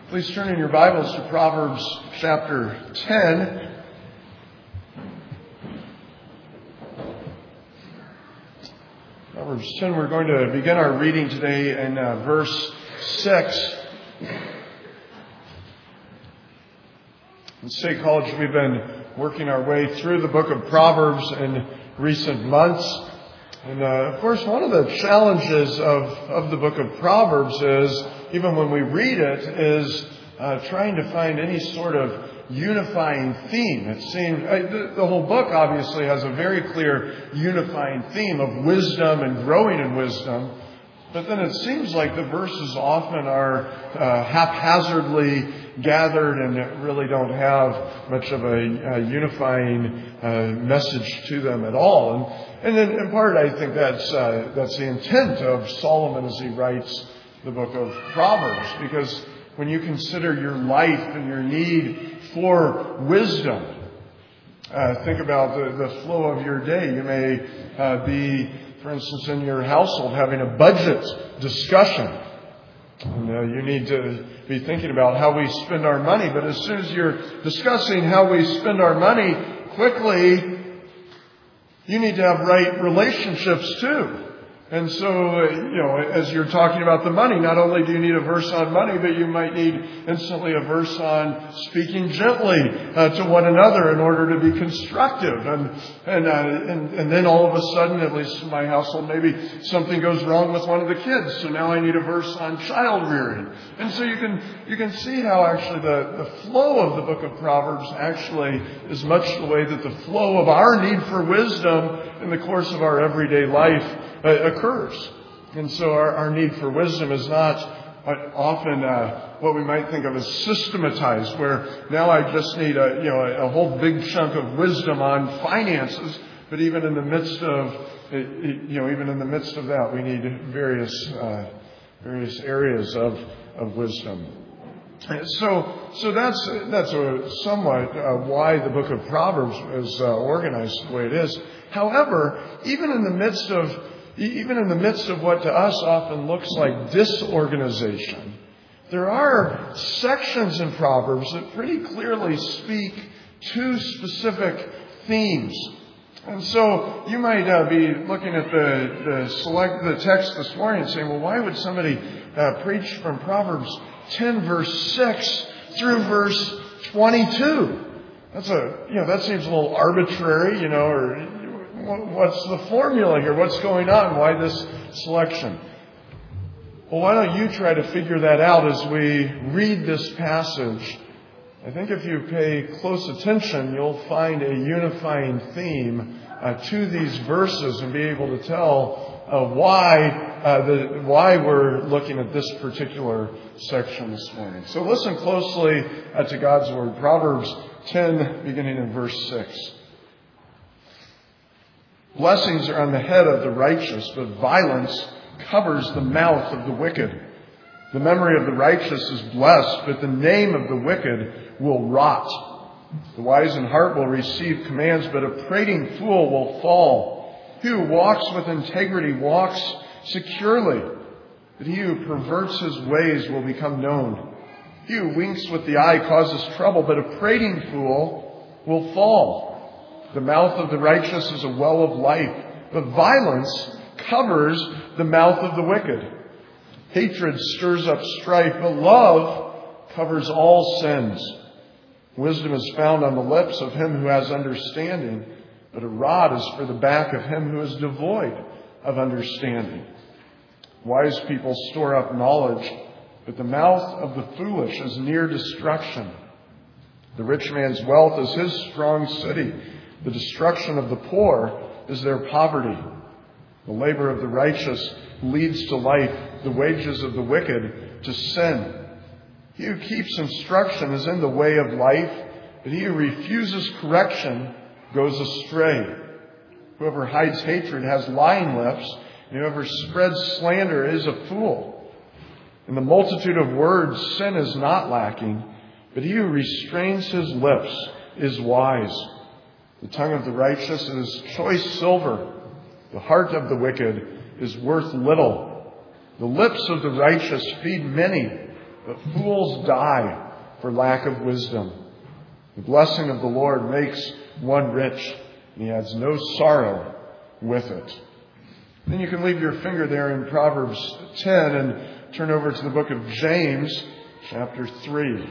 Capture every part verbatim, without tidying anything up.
Please turn in your Bibles to Proverbs chapter ten. Proverbs ten, we're going to begin our reading today in uh, verse six. In State College, we've been working our way through the book of Proverbs in recent months. And, uh, of course, one of the challenges of, of the book of Proverbs is, even when we read it, is uh, trying to find any sort of unifying theme. It seems uh, the, the whole book obviously has a very clear unifying theme of wisdom and growing in wisdom. But then it seems like the verses often are uh, haphazardly gathered and really don't have much of a, a unifying uh, message to them at all. And, and in, in part, I think that's uh, that's the intent of Solomon as he writes the book of Proverbs, because when you consider your life and your need for wisdom, uh, think about the, the flow of your day. You may uh, be, for instance, in your household having a budget discussion. And, uh, you need to be thinking about how we spend our money. But as soon as you're discussing how we spend our money, quickly, you need to have right relationships too. And so, uh, you know, as you're talking about the money, not only do you need a verse on money, but you might need instantly a verse on speaking gently uh, to one another in order to be constructive. And and, uh, and and then all of a sudden, at least in my household, maybe something goes wrong with one of the kids. So now I need a verse on child rearing. And so you can you can see how actually the, the flow of the book of Proverbs actually is much the way that the flow of our need for wisdom in the course of our everyday life Uh, occurs. And so our, our need for wisdom is not often uh, what we might think of as systematized, where now I just need a, you know, a whole big chunk of wisdom on finances. But even in the midst of, you know, even in the midst of that, we need various uh, various areas of of wisdom. So, so that's that's a, somewhat uh, why the book of Proverbs is uh, organized the way it is. However, even in the midst of Even in the midst of what to us often looks like disorganization, there are sections in Proverbs that pretty clearly speak to specific themes. And so you might uh, be looking at the, the select the text this morning and saying, well, why would somebody uh, preach from Proverbs ten verse six through verse twenty-two? That's a, you know, that seems a little arbitrary, you know, or what's the formula here? What's going on? Why this selection? Well, why don't you try to figure that out as we read this passage? I think if you pay close attention, you'll find a unifying theme uh, to these verses and be able to tell uh, why uh, the why we're looking at this particular section this morning. So listen closely uh, to God's Word. Proverbs ten, beginning in verse six. Blessings are on the head of the righteous, but violence covers the mouth of the wicked. The memory of the righteous is blessed, but the name of the wicked will rot. The wise in heart will receive commands, but a prating fool will fall. He who walks with integrity walks securely, but he who perverts his ways will become known. He who winks with the eye causes trouble, but a prating fool will fall. The mouth of the righteous is a well of life, but violence covers the mouth of the wicked. Hatred stirs up strife, but love covers all sins. Wisdom is found on the lips of him who has understanding, but a rod is for the back of him who is devoid of understanding. Wise people store up knowledge, but the mouth of the foolish is near destruction. The rich man's wealth is his strong city. The destruction of the poor is their poverty. The labor of the righteous leads to life, the wages of the wicked to sin. He who keeps instruction is in the way of life, but he who refuses correction goes astray. Whoever hides hatred has lying lips, and whoever spreads slander is a fool. In the multitude of words, sin is not lacking, but he who restrains his lips is wise. The tongue of the righteous is choice silver. The heart of the wicked is worth little. The lips of the righteous feed many, but fools die for lack of wisdom. The blessing of the Lord makes one rich, and he adds no sorrow with it. Then you can leave your finger there in Proverbs ten and turn over to the book of James, chapter three.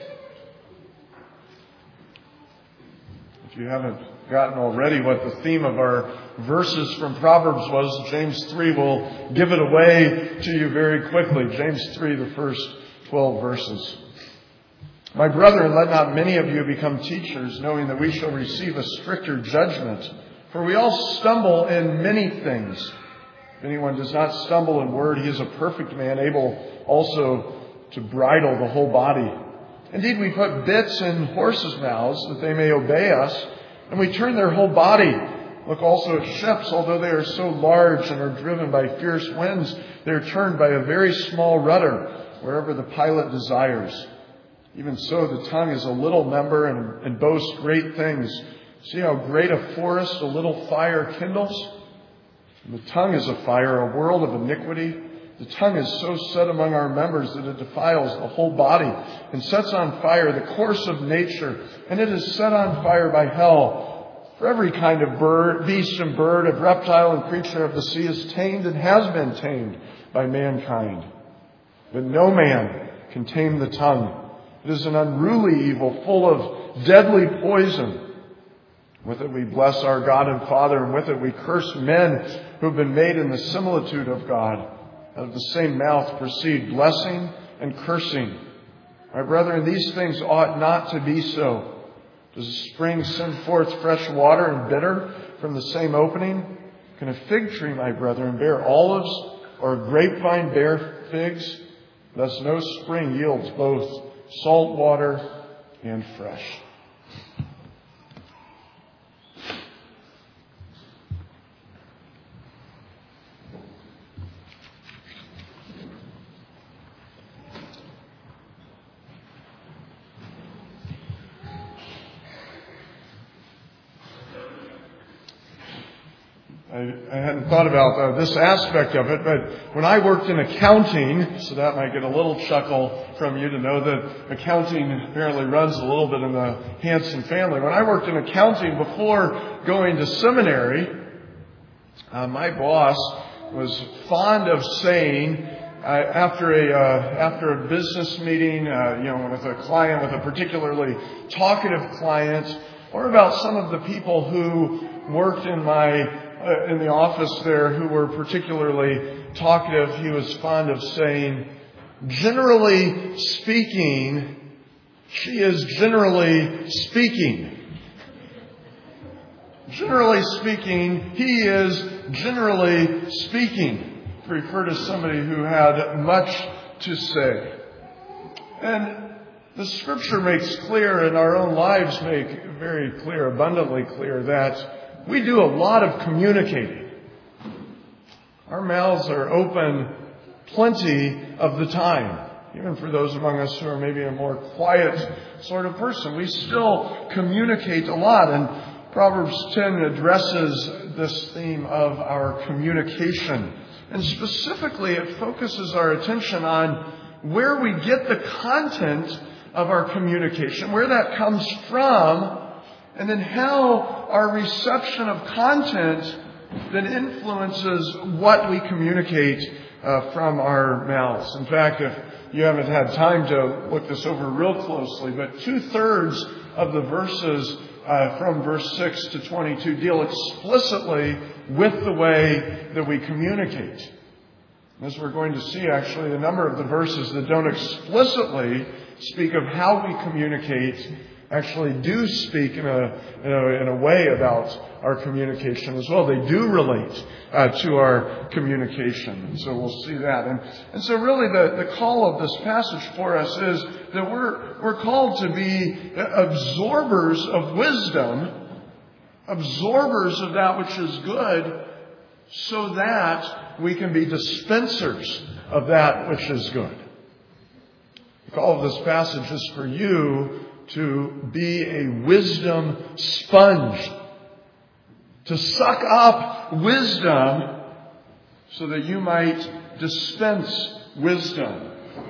If you haven't gotten already what the theme of our verses from Proverbs was, James three will give it away to you very quickly. James three, the first twelve verses. My brethren, let not many of you become teachers, knowing that we shall receive a stricter judgment. For we all stumble in many things. If anyone does not stumble in word, he is a perfect man, able also to bridle the whole body. Indeed, we put bits in horses' mouths that they may obey us, and we turn their whole body. Look also at ships, although they are so large and are driven by fierce winds, they are turned by a very small rudder, wherever the pilot desires. Even so, the tongue is a little member and, and boasts great things. See how great a forest a little fire kindles? And the tongue is a fire, a world of iniquity. The tongue is so set among our members that it defiles the whole body and sets on fire the course of nature, and it is set on fire by hell. For every kind of bird, beast and bird, of reptile and creature of the sea is tamed and has been tamed by mankind. But no man can tame the tongue. It is an unruly evil, full of deadly poison. With it we bless our God and Father, and with it we curse men who have been made in the similitude of God. Out of the same mouth proceed blessing and cursing. My brethren, these things ought not to be so. Does a spring send forth fresh water and bitter from the same opening? Can a fig tree, my brethren, bear olives, or a grapevine bear figs? Thus no spring yields both salt water and fresh. I, I hadn't thought about uh, this aspect of it, but when I worked in accounting, so that might get a little chuckle from you to know that accounting apparently runs a little bit in the Hanson family. When I worked in accounting before going to seminary, uh, my boss was fond of saying, uh, after a uh, after a business meeting, uh, you know, with a client, with a particularly talkative client, or about some of the people who worked in my Uh, in the office there who were particularly talkative, he was fond of saying, generally speaking, she is generally speaking. Generally speaking, he is generally speaking, to refer to somebody who had much to say. And the Scripture makes clear, and our own lives make very clear, abundantly clear, that we do a lot of communicating. Our mouths are open plenty of the time. Even for those among us who are maybe a more quiet sort of person, we still communicate a lot. And Proverbs ten addresses this theme of our communication. And specifically, it focuses our attention on where we get the content of our communication, where that comes from, and then how our reception of content then influences what we communicate uh, from our mouths. In fact, if you haven't had time to look this over real closely, but two-thirds of the verses uh, from verse six to twenty-two deal explicitly with the way that we communicate. As we're going to see, actually, a number of the verses that don't explicitly speak of how we communicate actually do speak in a, in a in a way about our communication as well. They do relate uh, to our communication. And so we'll see that. And, and so really the, the call of this passage for us is that we're, we're called to be absorbers of wisdom, absorbers of that which is good, so that we can be dispensers of that which is good. The call of this passage is for you to be a wisdom sponge, to suck up wisdom so that you might dispense wisdom.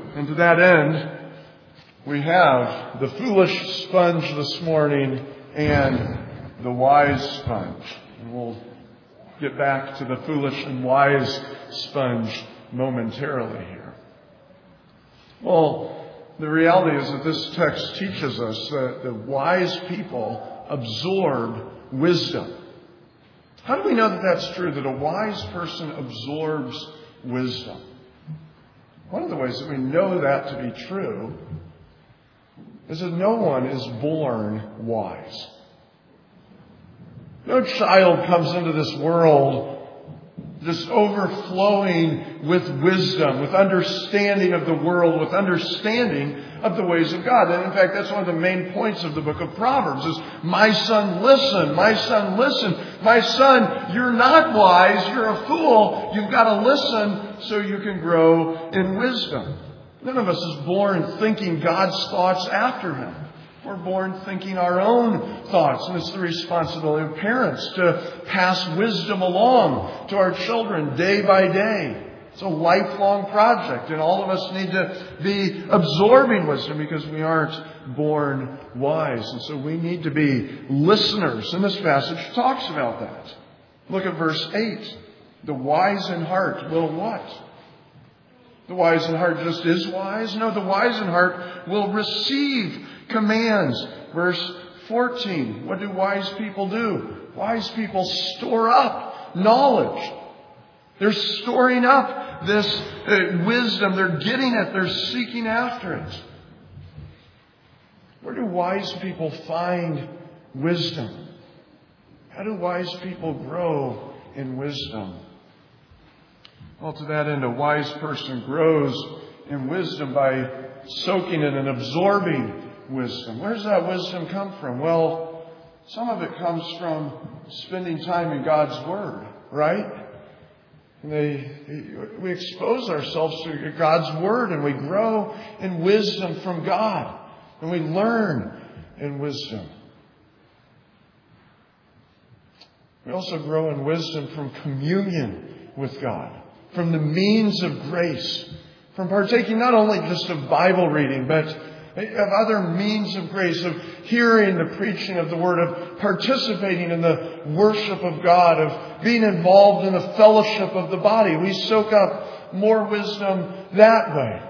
And to that end, we have the foolish sponge this morning and the wise sponge. And we'll get back to the foolish and wise sponge momentarily here. Well, the reality is that this text teaches us that the wise people absorb wisdom. How do we know that that's true, that a wise person absorbs wisdom? One of the ways that we know that to be true is that no one is born wise. No child comes into this world just overflowing with wisdom, with understanding of the world, with understanding of the ways of God. And in fact, that's one of the main points of the book of Proverbs is, my son, listen, my son, listen. My son, you're not wise, you're a fool. You've got to listen so you can grow in wisdom. None of us is born thinking God's thoughts after Him. We're born thinking our own thoughts, and it's the responsibility of parents to pass wisdom along to our children day by day. It's a lifelong project, and all of us need to be absorbing wisdom because we aren't born wise. And so we need to be listeners. And this passage talks about that. Look at verse eight. The wise in heart will what? The wise in heart just is wise? No, the wise in heart will receive commands. Verse fourteen. What do wise people do? Wise people store up knowledge. They're storing up this uh, wisdom. They're getting it. They're seeking after it. Where do wise people find wisdom? How do wise people grow in wisdom? Well, to that end, a wise person grows in wisdom by soaking in and absorbing wisdom. Where does that wisdom come from? Well, some of it comes from spending time in God's Word, right? And they, we expose ourselves to God's Word and we grow in wisdom from God. And we learn in wisdom. We also grow in wisdom from communion with God, from the means of grace, from partaking not only just of Bible reading, but of other means of grace, of hearing the preaching of the Word, of participating in the worship of God, of being involved in the fellowship of the body. We soak up more wisdom that way.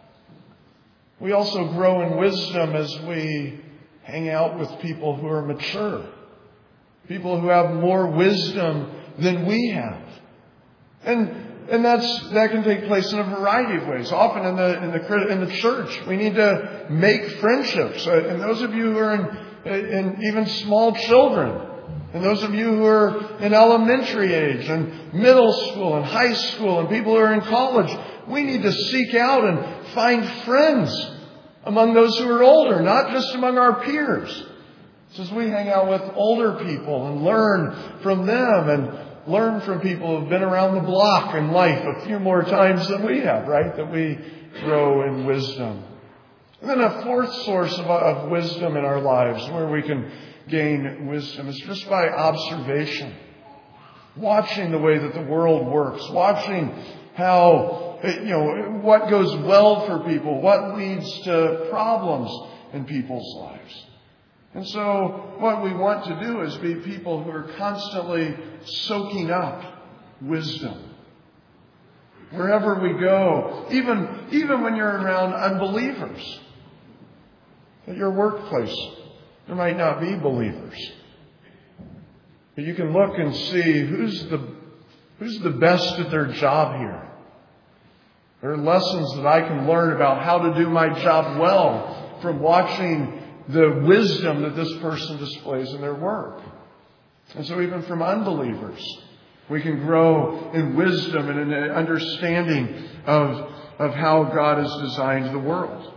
We also grow in wisdom as we hang out with people who are mature, people who have more wisdom than we have. And And that's, that can take place in a variety of ways. Often in the, in the, in the church, we need to make friendships. And those of you who are in, in even small children, and those of you who are in elementary age and middle school and high school and people who are in college, we need to seek out and find friends among those who are older, not just among our peers. So as we hang out with older people and learn from them and learn from people who have been around the block in life a few more times than we have, right? That we grow in wisdom. And then a fourth source of, of wisdom in our lives, where we can gain wisdom, is just by observation. Watching the way that the world works. Watching how, you know, what goes well for people. What leads to problems in people's lives. And so what we want to do is be people who are constantly soaking up wisdom. Wherever we go, even, even when you're around unbelievers. At your workplace, there might not be believers. But you can look and see who's the, who's the best at their job here. There are lessons that I can learn about how to do my job well from watching the wisdom that this person displays in their work. And so even from unbelievers, we can grow in wisdom and in an understanding of, of how God has designed the world.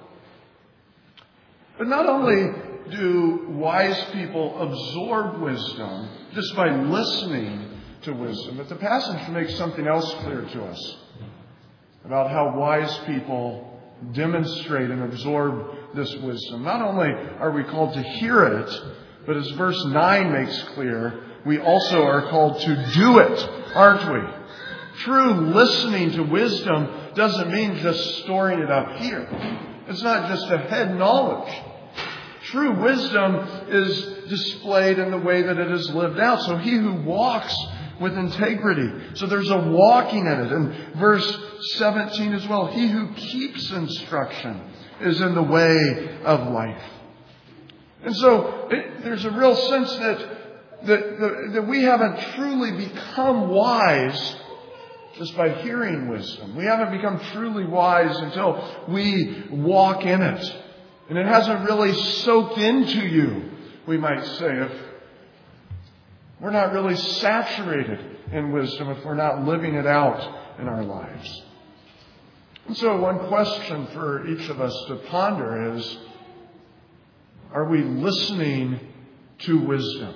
But not only do wise people absorb wisdom just by listening to wisdom, but the passage makes something else clear to us about how wise people demonstrate and absorb this wisdom. Not only are we called to hear it, but as verse nine makes clear, we also are called to do it, aren't we? True listening to wisdom doesn't mean just storing it up here. It's not just a head knowledge. True wisdom is displayed in the way that it is lived out. So he who walks with integrity. So there's a walking in it. And verse seventeen as well. He who keeps instruction is in the way of life. And so it, there's a real sense that, that, that, that we haven't truly become wise just by hearing wisdom. We haven't become truly wise until we walk in it. And it hasn't really soaked into you, we might say, if we're not really saturated in wisdom, if we're not living it out in our lives. And so one question for each of us to ponder is, are we listening to wisdom?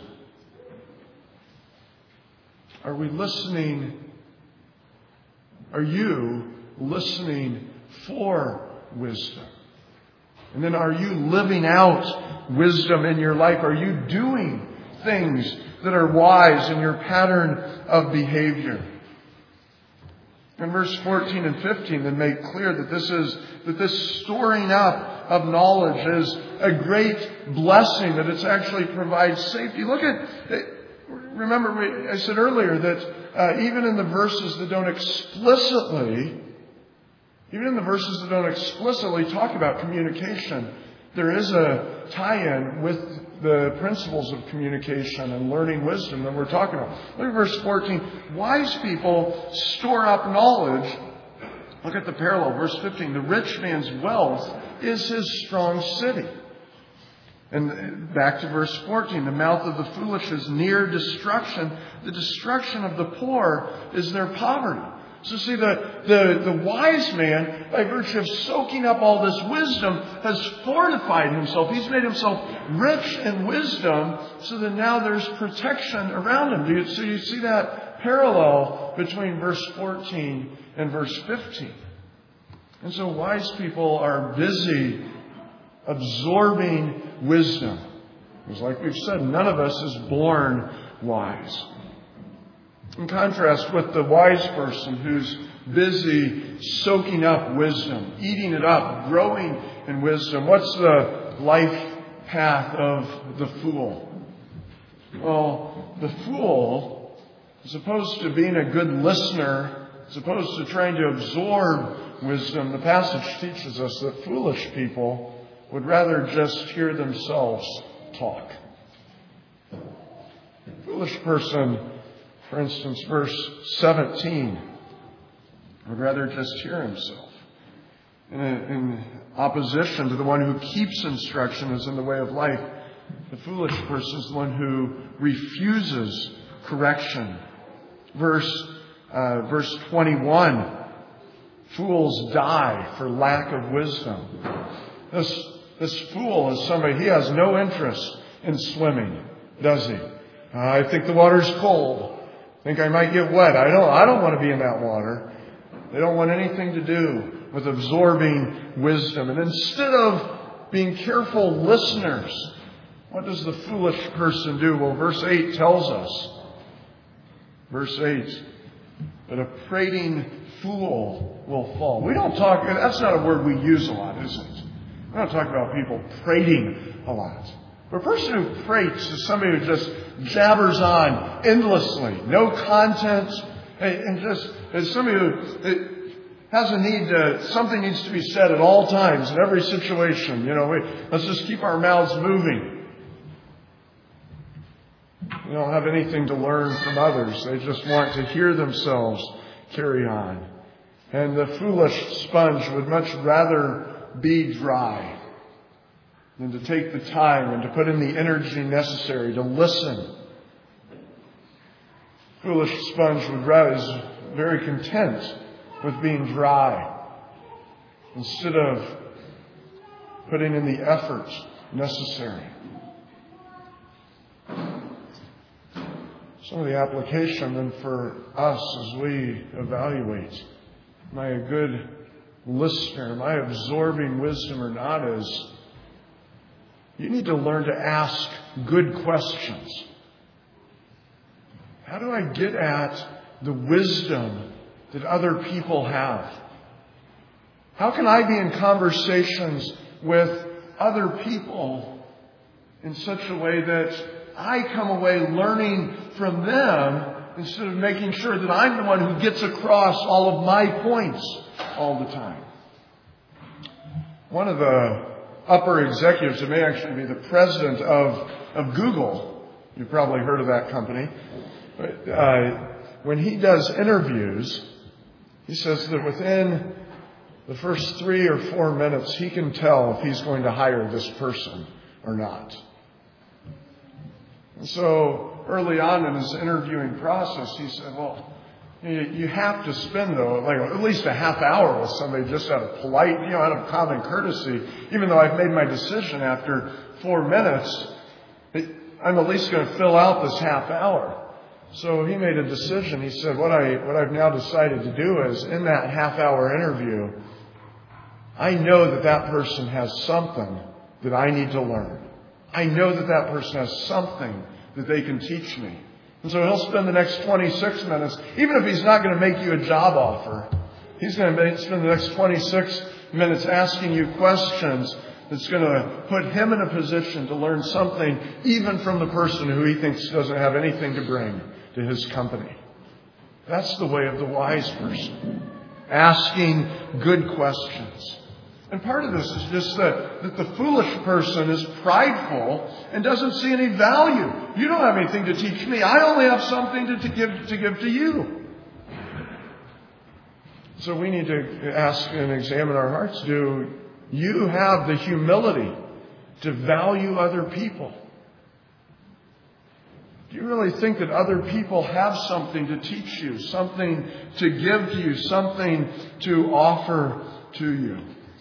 Are we listening? Are you listening for wisdom? And then are you living out wisdom in your life? Are you doing things that are wise in your pattern of behavior? In verse fourteen and fifteen, then make clear that this is that this storing up of knowledge is a great blessing, that it actually provides safety. Look at, remember I said earlier that uh, even in the verses that don't explicitly, even in the verses that don't explicitly talk about communication, there is a tie-in with the principles of communication and learning wisdom that we're talking about. Look at verse fourteen. Wise people store up knowledge. Look at the parallel. Verse fifteen. The rich man's wealth is his strong city. And back to verse fourteen. The mouth of the foolish is near destruction. The destruction of the poor is their poverty. So see, the, the, the wise man, by virtue of soaking up all this wisdom, has fortified himself. He's made himself rich in wisdom so that now there's protection around him. Do you, so you see that parallel between verse fourteen and verse fifteen. And so wise people are busy absorbing wisdom. Because like we've said, none of us is born wise. In contrast with the wise person who's busy soaking up wisdom, eating it up, growing in wisdom, what's the life path of the fool? Well, the fool, as opposed to being a good listener, as opposed to trying to absorb wisdom, the passage teaches us that foolish people would rather just hear themselves talk. Foolish person, for instance, verse seventeen, would rather just hear himself. In, in opposition to the one who keeps instruction is in the way of life, the foolish person is the one who refuses correction. Verse, uh, verse twenty-one, fools die for lack of wisdom. This, this fool is somebody, he has no interest in swimming, does he? Uh, I think the water's cold. I think I might get wet. I don't, I don't want to be in that water. They don't want anything to do with absorbing wisdom. And instead of being careful listeners, what does the foolish person do? Well, verse eight tells us. Verse eight, that a prating fool will fall. We don't talk, that's not a word we use a lot, is it? We don't talk about people prating a lot. But a person who prates is somebody who just jabbers on endlessly, no content, and just is somebody who has a need to, something needs to be said at all times, in every situation. You know, we, let's just keep our mouths moving. They don't have anything to learn from others. They just want to hear themselves carry on. And the foolish sponge would much rather be dry than to take the time and to put in the energy necessary to listen. Foolish sponge would rather is very content with being dry instead of putting in the effort necessary. Some of the application then for us as we evaluate, am I a good listener? Am I absorbing wisdom or not? Is you need to learn to ask good questions. How do I get at the wisdom that other people have? How can I be in conversations with other people in such a way that I come away learning from them instead of making sure that I'm the one who gets across all of my points all the time? One of the upper executives, it may actually be the president of, of Google, you've probably heard of that company, but, uh, when he does interviews, he says that within the first three or four minutes, he can tell if he's going to hire this person or not. And so early on in his interviewing process, he said, well, you have to spend, though, like at least a half hour with somebody just out of polite, you know, out of common courtesy. Even though I've made my decision after four minutes, I'm at least going to fill out this half hour. So he made a decision. He said, what, I, what I've now decided to do is, in that half hour interview, I know that that person has something that I need to learn. I know that that person has something that they can teach me. And so he'll spend the next twenty-six minutes, even if he's not going to make you a job offer, he's going to spend the next twenty-six minutes asking you questions that's going to put him in a position to learn something, even from the person who he thinks doesn't have anything to bring to his company. That's the way of the wise person. Asking good questions. And part of this is just that, that the foolish person is prideful and doesn't see any value. You don't have anything to teach me. I only have something to, to give to give to you. So we need to ask and examine our hearts. Do you have the humility to value other people? Do you really think that other people have something to teach you, something to give to you, something to offer to you?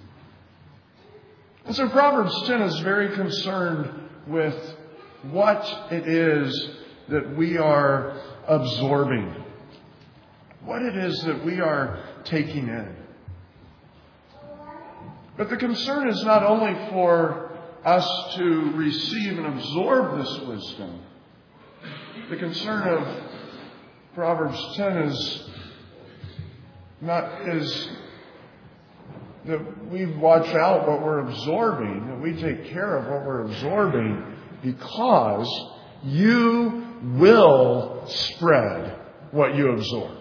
And so Proverbs ten is very concerned with what it is that we are absorbing, what it is that we are taking in. But the concern is not only for us to receive and absorb this wisdom. The concern of Proverbs ten is not is that we watch out what we're absorbing, that we take care of what we're absorbing, because you will spread what you absorb.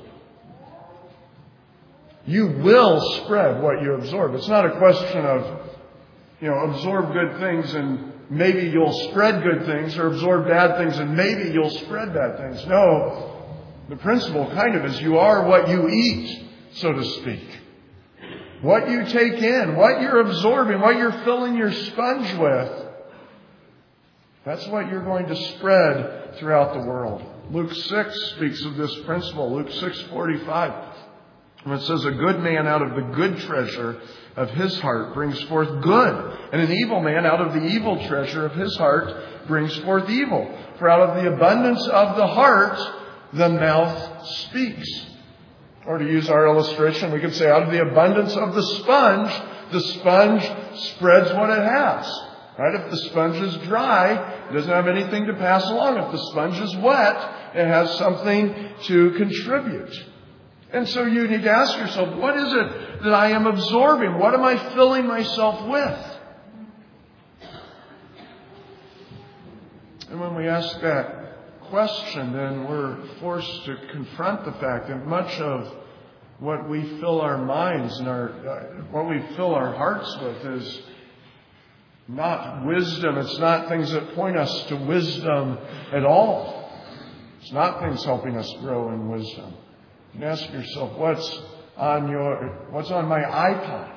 You will spread what you absorb. It's not a question of, you know, absorb good things and maybe you'll spread good things, or absorb bad things and maybe you'll spread bad things. No, the principle kind of is you are what you eat, so to speak. What you take in, what you're absorbing, what you're filling your sponge with, that's what you're going to spread throughout the world. Luke six speaks of this principle. Luke six forty-five. When it says, a good man out of the good treasure of his heart brings forth good, and an evil man out of the evil treasure of his heart brings forth evil. For out of the abundance of the heart, the mouth speaks. Or to use our illustration, we could say out of the abundance of the sponge, the sponge spreads what it has. Right? If the sponge is dry, it doesn't have anything to pass along. If the sponge is wet, it has something to contribute. And so you need to ask yourself, what is it that I am absorbing? What am I filling myself with? And when we ask that question, then we're forced to confront the fact that much of what we fill our minds and our uh, what we fill our hearts with is not wisdom. It's not things that point us to wisdom at all. It's not things helping us grow in wisdom. You ask yourself, what's on your what's on my iPod?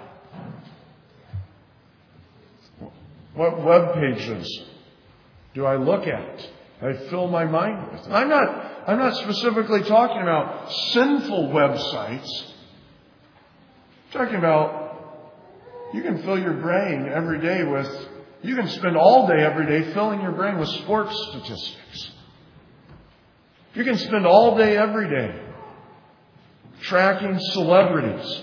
What web pages do I look at? I fill my mind with. I'm not, I'm not specifically talking about sinful websites. I'm talking about you can fill your brain every day with, you can spend all day every day filling your brain with sports statistics. You can spend all day every day tracking celebrities.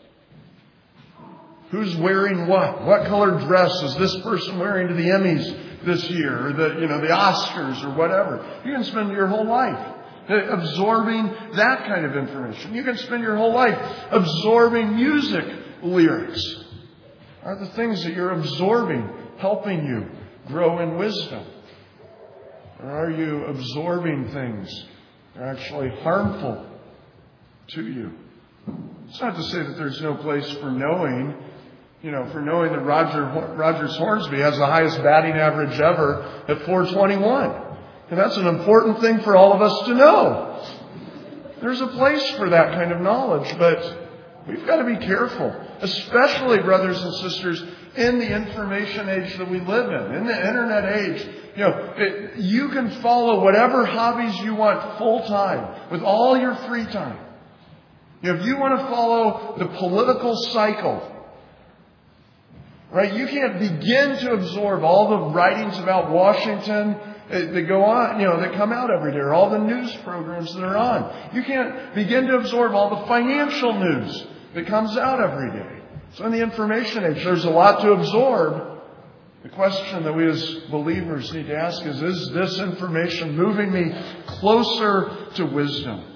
Who's wearing what? What color dress is this person wearing to the Emmys this year, or the, you know, the Oscars or whatever? You can spend your whole life absorbing that kind of information. You can spend your whole life absorbing music lyrics. Are the things that you're absorbing helping you grow in wisdom? Or are you absorbing things that are actually harmful to you? It's not to say that there's no place for knowing, you know, for knowing that Roger Rogers Hornsby has the highest batting average ever at four twenty-one. And that's an important thing for all of us to know. There's a place for that kind of knowledge, but we've got to be careful, especially, brothers and sisters, in the information age that we live in, in the internet age. You know, it, you can follow whatever hobbies you want full time with all your free time. You know, if you want to follow the political cycle, right? You can't begin to absorb all the writings about Washington that go on, you know, that come out every day, or all the news programs that are on. You can't begin to absorb all the financial news that comes out every day. So in the information age, there's a lot to absorb. The question that we as believers need to ask is, is this information moving me closer to wisdom?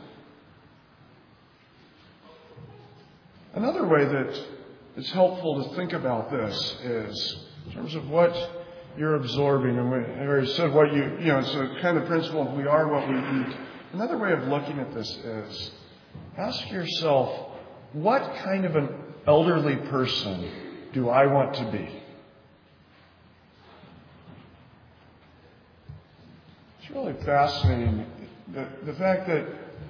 Another way that it's helpful to think about this is in terms of what you're absorbing. And I already said what you, you know, it's a kind of principle of we are what we eat. Another way of looking at this is ask yourself, what kind of an elderly person do I want to be? It's really fascinating, the, the fact that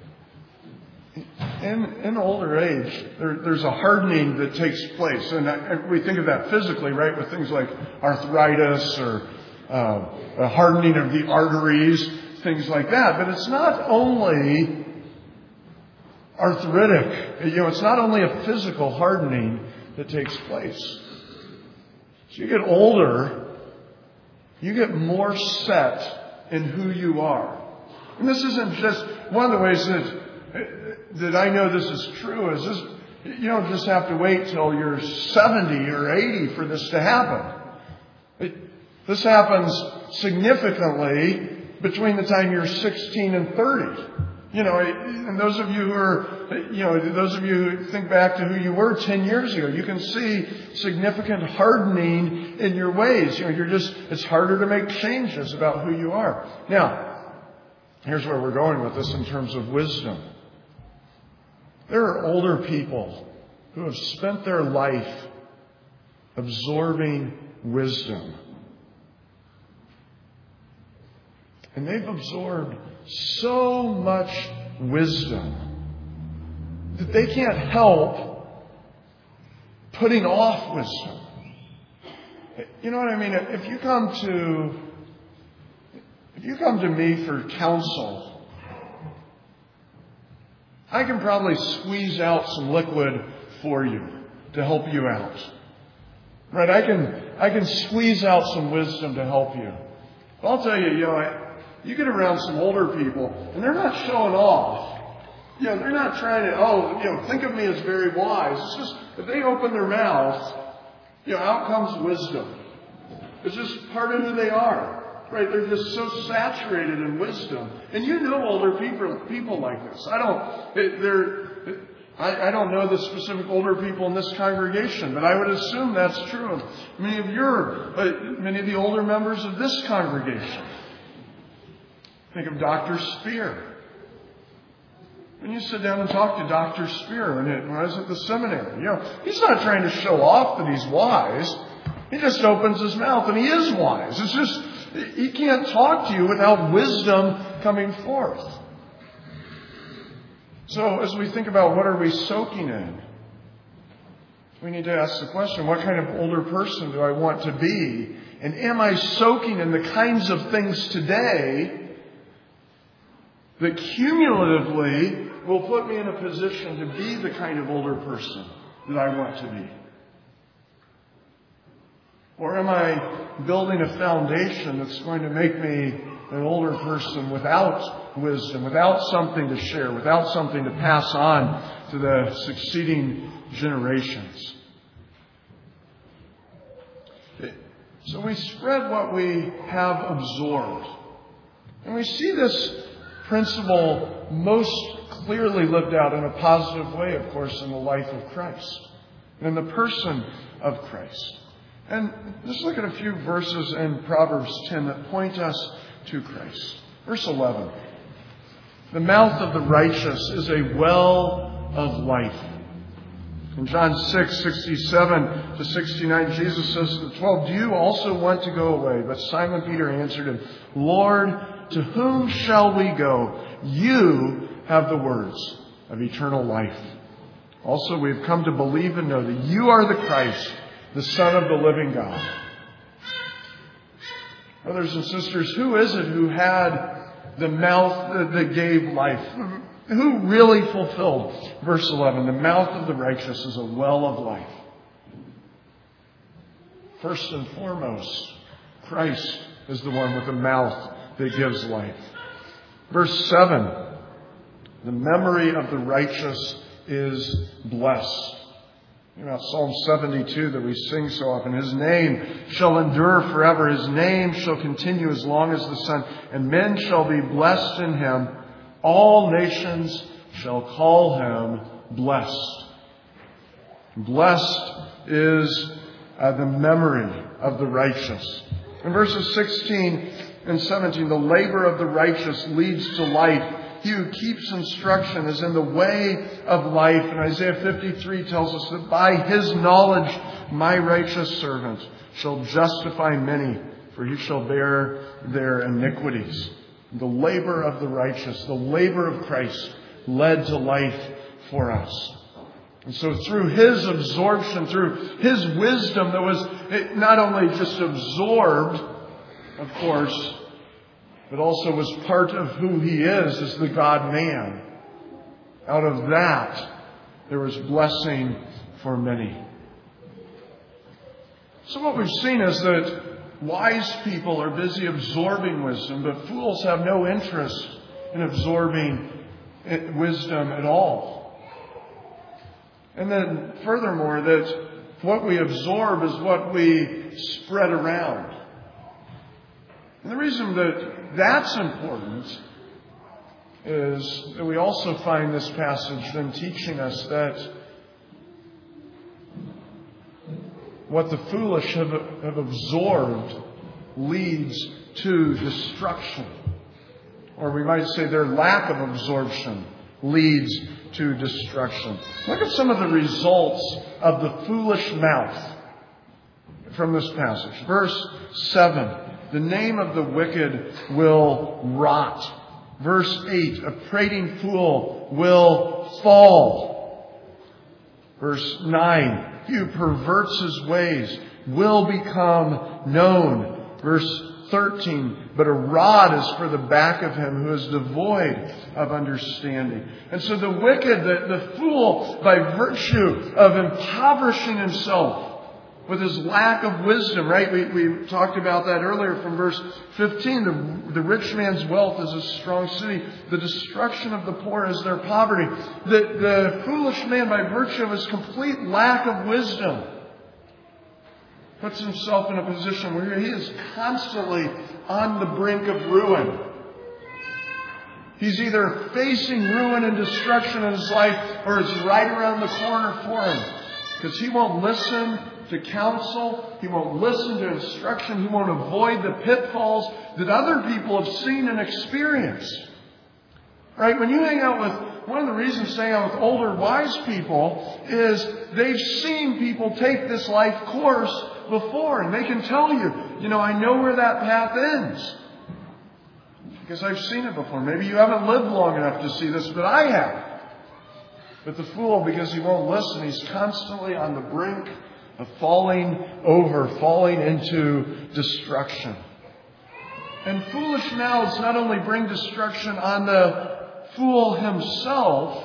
in, in older age, there, there's a hardening that takes place. And that, we think of that physically, right, with things like arthritis or uh, a hardening of the arteries, things like that. But it's not only arthritic. You know, it's not only a physical hardening that takes place. As you get older, you get more set in who you are. And this isn't just one of the ways that that I know this is true is this, you don't just have to wait till you're seventy or eighty for this to happen. It, this happens significantly between the time you're sixteen and thirty. You know, and those of you who are, you know, those of you who think back to who you were ten years ago, you can see significant hardening in your ways. You know, you're just, it's harder to make changes about who you are. Now, here's where we're going with this in terms of wisdom. There are older people who have spent their life absorbing wisdom. And they've absorbed so much wisdom that they can't help putting off wisdom. You know what I mean? If you come to, if you come to me for counsel, I can probably squeeze out some liquid for you to help you out. Right? I can, I can squeeze out some wisdom to help you. But I'll tell you, you know, I, you get around some older people and they're not showing off. You know, they're not trying to, oh, you know, think of me as very wise. It's just, if they open their mouths, you know, out comes wisdom. It's just part of who they are. Right, they're just so saturated in wisdom, and you know older people people like this. I don't, they're, I, I don't know the specific older people in this congregation, but I would assume that's true of many of your, uh, many of the older members of this congregation. Think of Doctor Spear. When you sit down and talk to Doctor Spear when I was at the seminary, you know, he's not trying to show off that he's wise. He just opens his mouth and he is wise. It's just, he can't talk to you without wisdom coming forth. So as we think about what are we soaking in, we need to ask the question, what kind of older person do I want to be? And am I soaking in the kinds of things today that cumulatively will put me in a position to be the kind of older person that I want to be? Or am I building a foundation that's going to make me an older person without wisdom, without something to share, without something to pass on to the succeeding generations? So we spread what we have absorbed. And we see this principle most clearly lived out in a positive way, of course, in the life of Christ, in the person of Christ. And just look at a few verses in Proverbs ten that point us to Christ. Verse eleven. The mouth of the righteous is a well of life. In John six, sixty-seven to sixty-nine, Jesus says to the twelve, "Do you also want to go away?" But Simon Peter answered him, "Lord, to whom shall we go? You have the words of eternal life. Also, we have come to believe and know that you are the Christ, the Son of the living God." Brothers and sisters, who is it who had the mouth that gave life? Who really fulfilled verse eleven? The mouth of the righteous is a well of life. First and foremost, Christ is the one with the mouth that gives life. Verse seven, the memory of the righteous is blessed. You know, Psalm seventy-two that we sing so often. His name shall endure forever. His name shall continue as long as the sun. And men shall be blessed in him. All nations shall call him blessed. Blessed is uh, the memory of the righteous. In verses sixteen and seventeen, the labor of the righteous leads to life. He who keeps instruction is in the way of life. And Isaiah fifty-three tells us that by his knowledge, my righteous servant shall justify many, for he shall bear their iniquities. The labor of the righteous, the labor of Christ, led to life for us. And so through his absorption, through his wisdom that was not only just absorbed, of course, but also was part of who he is as the God-man. Out of that, there was blessing for many. So what we've seen is that wise people are busy absorbing wisdom, but fools have no interest in absorbing wisdom at all. And then furthermore, that what we absorb is what we spread around. And the reason that that's important is that we also find this passage then teaching us that what the foolish have, have absorbed leads to destruction. Or we might say their lack of absorption leads to destruction. Look at some of the results of the foolish mouth from this passage. Verse seven. The name of the wicked will rot. Verse eight. A prating fool will fall. Verse nine. He who perverts his ways will become known. Verse thirteen. But a rod is for the back of him who is devoid of understanding. And so the wicked, the, the fool, by virtue of impoverishing himself with his lack of wisdom, right? We, we talked about that earlier from verse fifteen. The, the rich man's wealth is a strong city. The destruction of the poor is their poverty. The, the foolish man, by virtue of his complete lack of wisdom, puts himself in a position where he is constantly on the brink of ruin. He's either facing ruin and destruction in his life, or it's right around the corner for him. Because he won't listen to counsel. He won't listen to instruction. He won't avoid the pitfalls that other people have seen and experienced. Right? When you hang out with, one of the reasons to hang out with older, wise people is they've seen people take this life course before. And they can tell you, you know, I know where that path ends. Because I've seen it before. Maybe you haven't lived long enough to see this, but I have. But the fool, because he won't listen, he's constantly on the brink of falling over, falling into destruction. And foolish mouths not only bring destruction on the fool himself,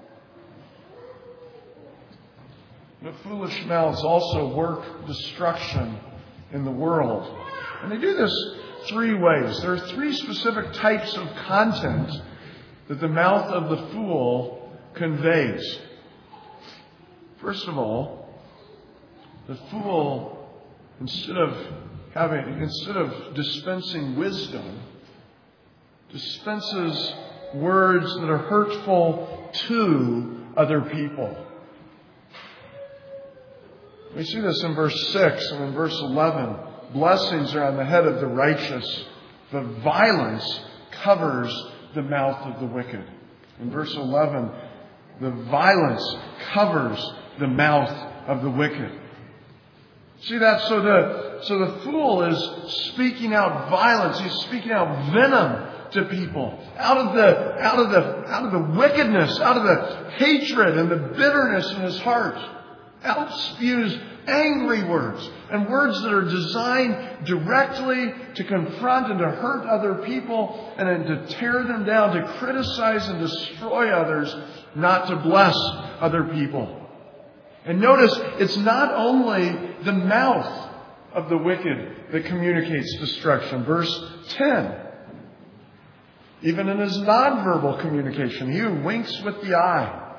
but foolish mouths also work destruction in the world. And they do this three ways. There are three specific types of content that the mouth of the fool conveys. First of all, the fool, instead of having, instead of dispensing wisdom, dispenses words that are hurtful to other people. We see this in verse six and in verse eleven. Blessings are on the head of the righteous, but violence covers the mouth of the wicked. In verse eleven, the violence covers the mouth of the wicked. See that? So the, so the fool is speaking out violence. He's speaking out venom to people. Out of the, out of the, out of the wickedness, out of the hatred and the bitterness in his heart. Out spews angry words and words that are designed directly to confront and to hurt other people and then to tear them down, to criticize and destroy others, not to bless other people. And notice, it's not only the mouth of the wicked that communicates destruction. Verse ten. Even in his nonverbal communication, he who winks with the eye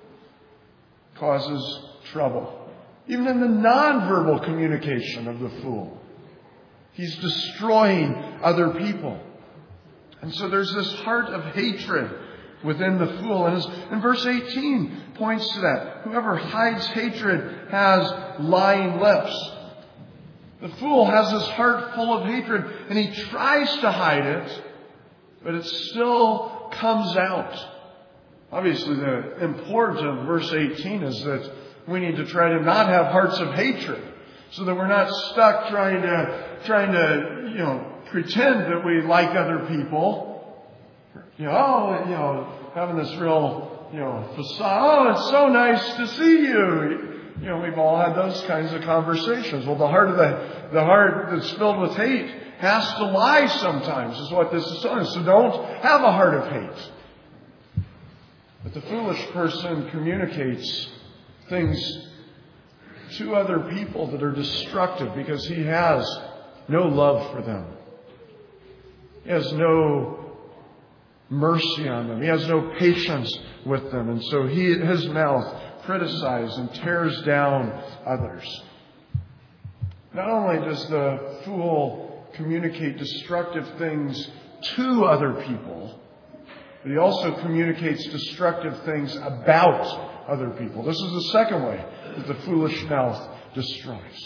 causes trouble. Even in the nonverbal communication of the fool, he's destroying other people. And so there's this heart of hatred within the fool. And, and verse eighteen points to that. Whoever hides hatred has lying lips. The fool has his heart full of hatred, and he tries to hide it, but it still comes out. Obviously, the importance of verse eighteen is that we need to try to not have hearts of hatred, so that we're not stuck trying to trying to you know pretend that we like other people. You know, oh, you know, having this real you know facade. Oh, it's so nice to see you. You know, we've all had those kinds of conversations. Well, the heart of the the heart that's filled with hate has to lie sometimes, is what this is saying. So don't have a heart of hate. But the foolish person communicates things to other people that are destructive because he has no love for them. He has no mercy on them. He has no patience with them. And so he, his mouth criticizes and tears down others. Not only does the fool communicate destructive things to other people, but he also communicates destructive things about other people. This is the second way that the foolish mouth destroys.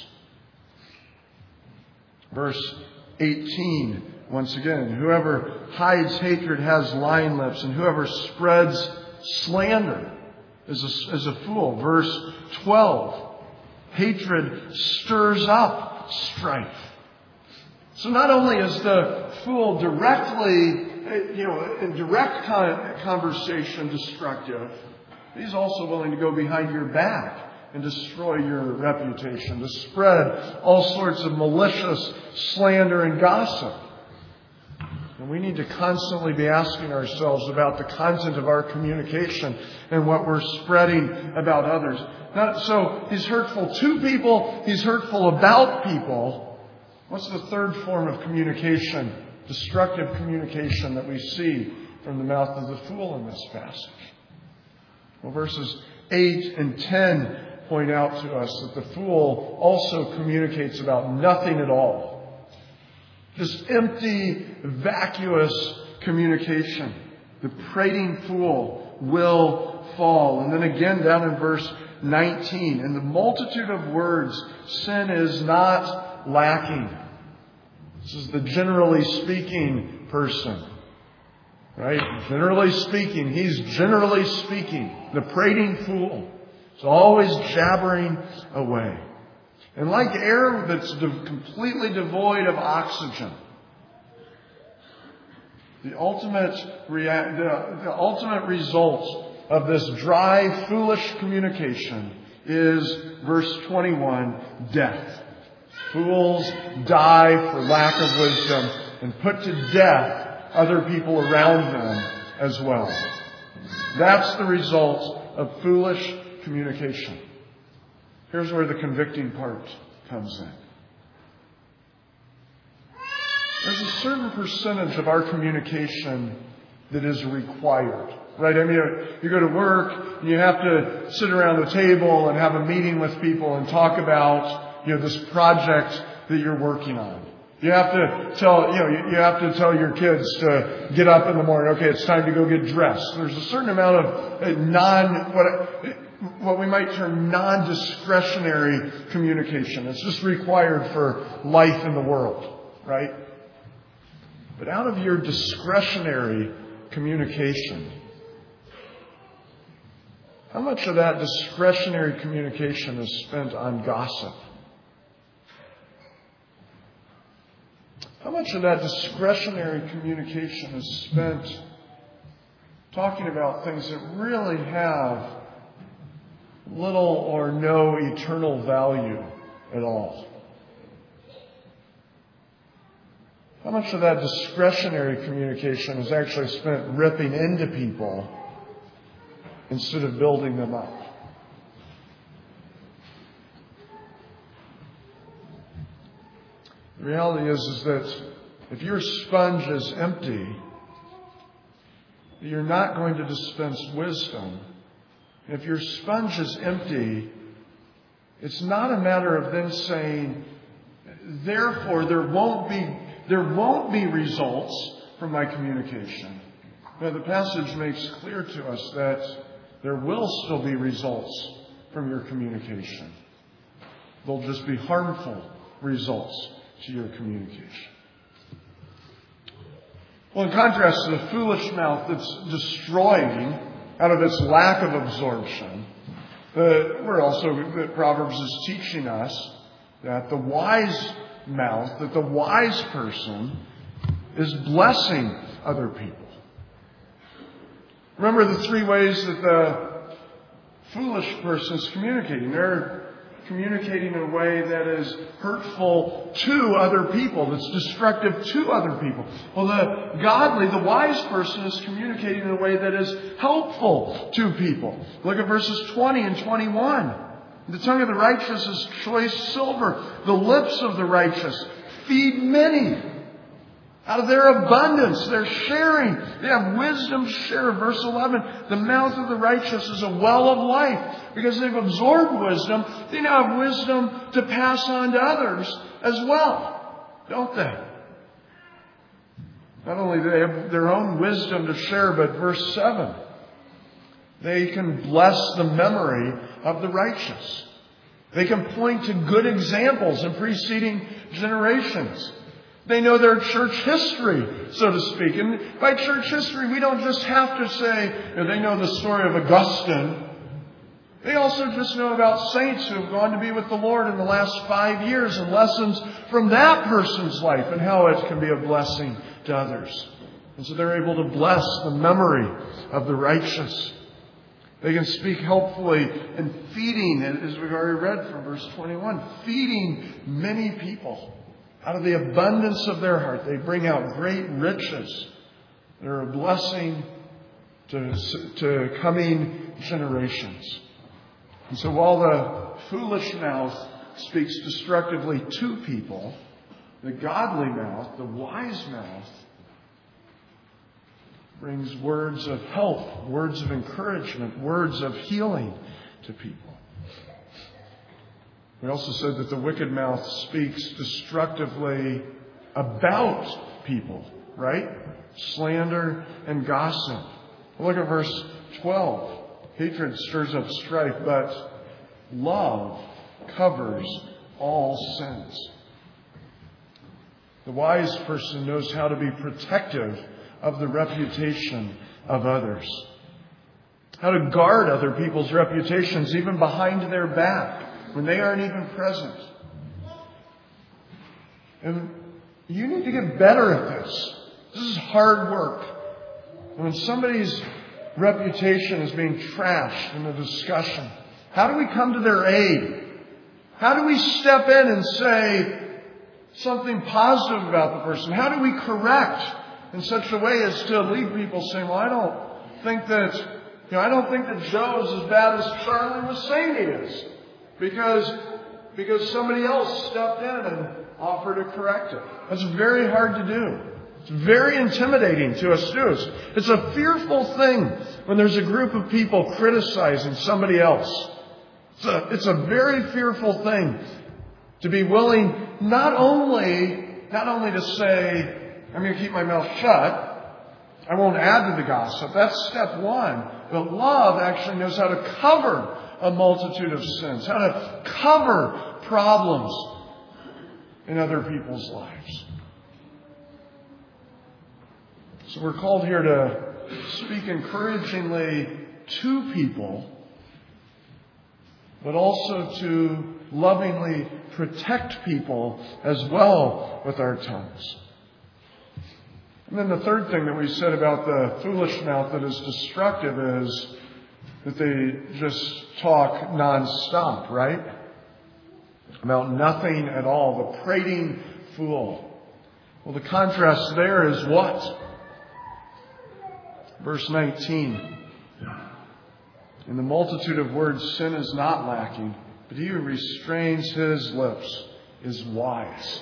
Verse eighteen, once again, whoever hides hatred has lying lips, and whoever spreads slander is a, is a fool. Verse twelve, hatred stirs up strife. So not only is the fool directly, you know, in direct conversation destructive, he's also willing to go behind your back and destroy your reputation, to spread all sorts of malicious slander and gossip. And we need to constantly be asking ourselves about the content of our communication and what we're spreading about others. Not, so he's hurtful to people, he's hurtful about people. What's the third form of communication, destructive communication, that we see from the mouth of the fool in this passage? Well, verses eight and ten point out to us that the fool also communicates about nothing at all. This empty, vacuous communication. The prating fool will fall. And then again down in verse nineteen, in the multitude of words, sin is not lacking. This is the generally speaking person. Right? Generally speaking, he's generally speaking. The prating fool is always jabbering away. And like air that's de- completely devoid of oxygen, the ultimate, rea- the, the ultimate result of this dry, foolish communication is, verse twenty-one, death. Fools die for lack of wisdom and put to death other people around them as well. That's the result of foolish communication. Here's where the convicting part comes in. There's a certain percentage of our communication that is required. Right? I mean, you go to work and you have to sit around the table and have a meeting with people and talk about, you know, this project that you're working on. You have to tell, you know, you have to tell your kids to get up in the morning. Okay, it's time to go get dressed. There's a certain amount of non, what, what we might term non-discretionary communication. It's just required for life in the world, right? But out of your discretionary communication, how much of that discretionary communication is spent on gossip? How much of that discretionary communication is spent talking about things that really have little or no eternal value at all? How much of that discretionary communication is actually spent ripping into people instead of building them up? The reality is, is that if your sponge is empty, you're not going to dispense wisdom. If your sponge is empty, it's not a matter of them saying, therefore there won't be there won't be results from my communication. Now, the passage makes clear to us that there will still be results from your communication. They'll just be harmful results to your communication. Well, in contrast to the foolish mouth that's destroying out of its lack of absorption, the, we're also, the Proverbs is teaching us that the wise mouth, that the wise person is blessing other people. Remember the three ways that the foolish person is communicating. They're communicating in a way that is hurtful to other people, that's destructive to other people. Well, the godly, the wise person is communicating in a way that is helpful to people. Look at verses twenty and twenty-one. The tongue of the righteous is choice silver. The lips of the righteous feed many. Out of their abundance, they're sharing. They have wisdom to share. Verse eleven, the mouth of the righteous is a well of life. Because they've absorbed wisdom, they now have wisdom to pass on to others as well. Don't they? Not only do they have their own wisdom to share, but verse seven, they can bless the memory of the righteous. They can point to good examples in preceding generations. They know their church history, so to speak. And by church history, we don't just have to say, you know, they know the story of Augustine. They also just know about saints who have gone to be with the Lord in the last five years and lessons from that person's life and how it can be a blessing to others. And so they're able to bless the memory of the righteous. They can speak helpfully in feeding, as we've already read from verse twenty-one, feeding many people. Out of the abundance of their heart, they bring out great riches. They're a blessing to, to coming generations. And so while the foolish mouth speaks destructively to people, the godly mouth, the wise mouth, brings words of help, words of encouragement, words of healing to people. We also said that the wicked mouth speaks destructively about people, right? Slander and gossip. Look at verse twelve. Hatred stirs up strife, but love covers all sins. The wise person knows how to be protective of the reputation of others. How to guard other people's reputations even behind their back when they aren't even present. And you need to get better at this. This is hard work. When somebody's reputation is being trashed in a discussion, how do we come to their aid? How do we step in and say something positive about the person? How do we correct in such a way as to leave people saying, well, I don't think that, you know, I don't think that Joe is as bad as Charlie was saying he is. Because, because somebody else stepped in and offered to correct it. That's very hard to do. It's very intimidating to us too. It's, it's a fearful thing when there's a group of people criticizing somebody else. It's a, it's a very fearful thing to be willing not only not only to say, I'm going to keep my mouth shut, I won't add to the gossip. That's step one. But love actually knows how to cover a multitude of sins, how to cover problems in other people's lives. So we're called here to speak encouragingly to people, but also to lovingly protect people as well with our tongues. And then the third thing that we said about the foolish mouth that is destructive is that they just talk nonstop, right? About nothing at all. The prating fool. Well, the contrast there is what? Verse nineteen. In the multitude of words, sin is not lacking, but he who restrains his lips is wise.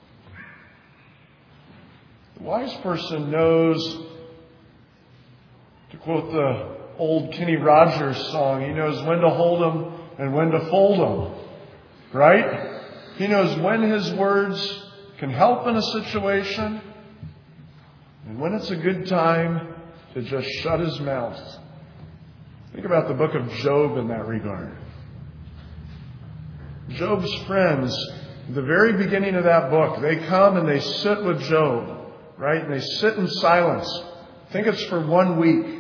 The wise person knows, to quote the old Kenny Rogers song, he knows when to hold them and when to fold them. Right? He knows when his words can help in a situation and when it's a good time to just shut his mouth. Think about the book of Job in that regard. Job's friends, at the very beginning of that book, they come and they sit with Job, right? And they sit in silence. I think it's for one week.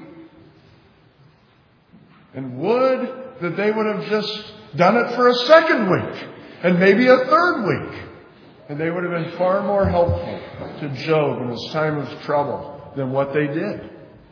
And would that they would have just done it for a second week and maybe a third week. And they would have been far more helpful to Job in his time of trouble than what they did.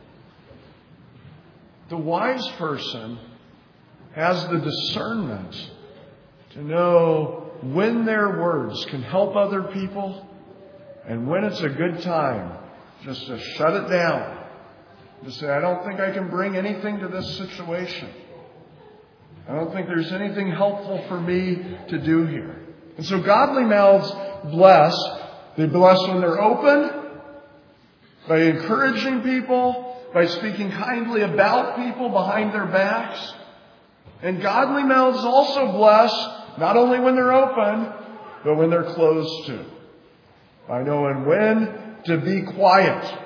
The wise person has the discernment to know when their words can help other people and when it's a good time just to shut it down. To say, I don't think I can bring anything to this situation. I don't think there's anything helpful for me to do here. And so godly mouths bless. They bless when they're open, by encouraging people, by speaking kindly about people behind their backs. And godly mouths also bless, not only when they're open, but when they're closed too. By knowing when to be quiet.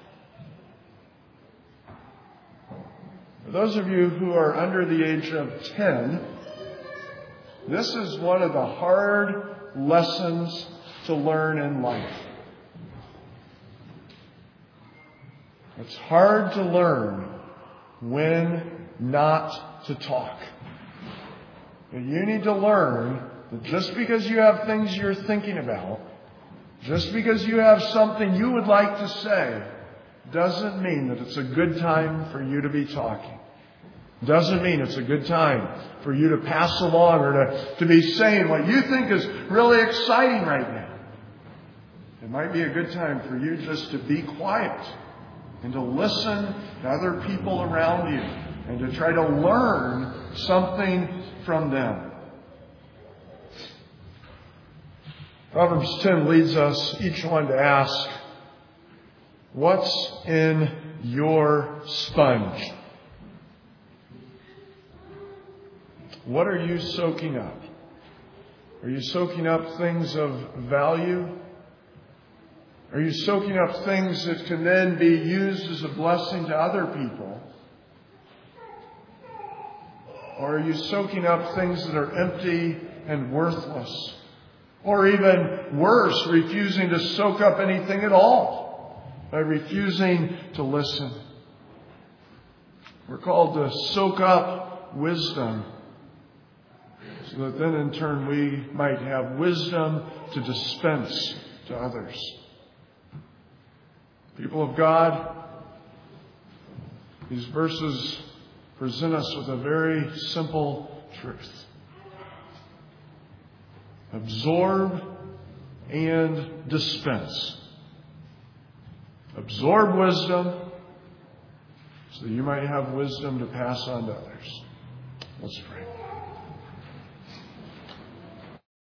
For those of you who are under the age of ten, this is one of the hard lessons to learn in life. It's hard to learn when not to talk. But you need to learn that just because you have things you're thinking about, just because you have something you would like to say, doesn't mean that it's a good time for you to be talking. Doesn't mean it's a good time for you to pass along or to, to be saying what you think is really exciting right now. It might be a good time for you just to be quiet and to listen to other people around you and to try to learn something from them. Proverbs ten leads us, each one, to ask, what's in your sponge? What are you soaking up? Are you soaking up things of value? Are you soaking up things that can then be used as a blessing to other people? Or are you soaking up things that are empty and worthless? Or even worse, refusing to soak up anything at all by refusing to listen? We're called to soak up wisdom, so that then in turn we might have wisdom to dispense to others. People of God, these verses present us with a very simple truth. Absorb and dispense. Absorb wisdom so that you might have wisdom to pass on to others. Let's pray.